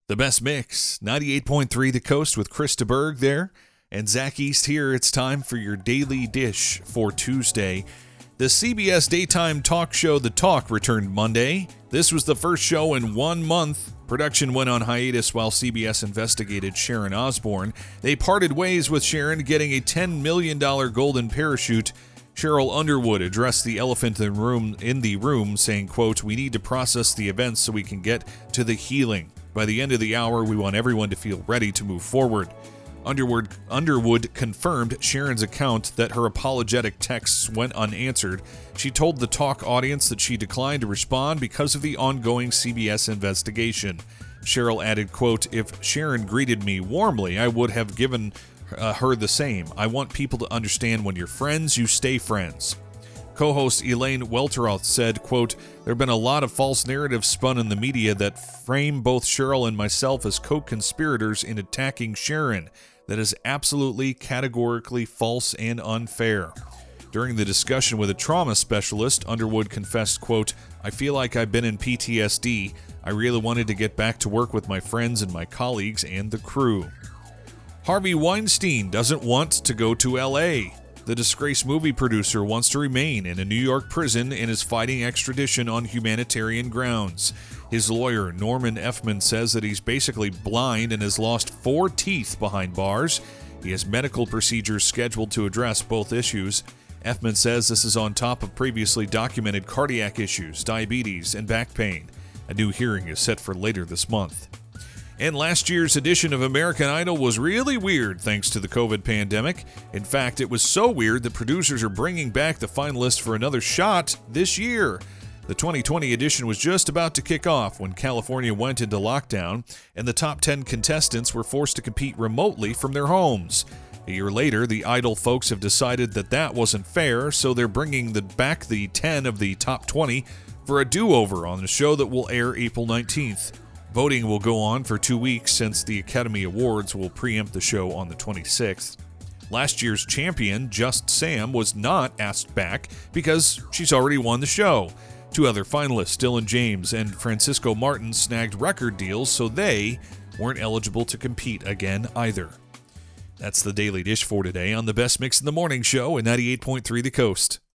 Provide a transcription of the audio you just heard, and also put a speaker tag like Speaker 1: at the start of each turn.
Speaker 1: The Best Mix, 98.3 The Coast with Chris DeBerg there, and Zach East here. It's time for your Daily Dish for Tuesday. The CBS daytime talk show The Talk returned Monday. This was the first show in 1 month. Production went on hiatus while CBS investigated Sharon Osbourne. They parted ways with Sharon getting a $10 million golden parachute. Cheryl Underwood addressed the elephant in the room, saying, quote, "We need to process the events so we can get to the healing. By the end of the hour, we want everyone to feel ready to move forward." Underwood confirmed Sharon's account that her apologetic texts went unanswered. She told the Talk audience that she declined to respond because of the ongoing CBS investigation. Cheryl added, quote, "If Sharon greeted me warmly, I would have given her the same. I want people to understand when you're friends, you stay friends." Co-host Elaine Welteroth said, quote, "There have been a lot of false narratives spun in the media that frame both Cheryl and myself as co-conspirators in attacking Sharon. That is absolutely, categorically false and unfair." During the discussion with a trauma specialist, Underwood confessed, quote, "I feel like I've been in PTSD. I really wanted to get back to work with my friends and my colleagues and the crew." Harvey Weinstein doesn't want to go to L.A. The disgraced movie producer wants to remain in a New York prison and is fighting extradition on humanitarian grounds. His lawyer, Norman Effman, says that he's basically blind and has lost 4 teeth behind bars. He has medical procedures scheduled to address both issues. Effman says this is on top of previously documented cardiac issues, diabetes, and back pain. A new hearing is set for later this month. And last year's edition of American Idol was really weird thanks to the COVID pandemic. In fact, it was so weird that producers are bringing back the finalists for another shot this year. The 2020 edition was just about to kick off when California went into lockdown, and the top 10 contestants were forced to compete remotely from their homes. A year later, the Idol folks have decided that wasn't fair, so they're bringing back the 10 of the top 20 for a do-over on the show that will air April 19th. Voting will go on for 2 weeks since the Academy Awards will preempt the show on the 26th. Last year's champion, Just Sam, was not asked back because she's already won the show. 2 other finalists, Dylan James and Francisco Martin, snagged record deals, so they weren't eligible to compete again either. That's the Daily Dish for today on the Best Mix in the Morning Show at 98.3 The Coast.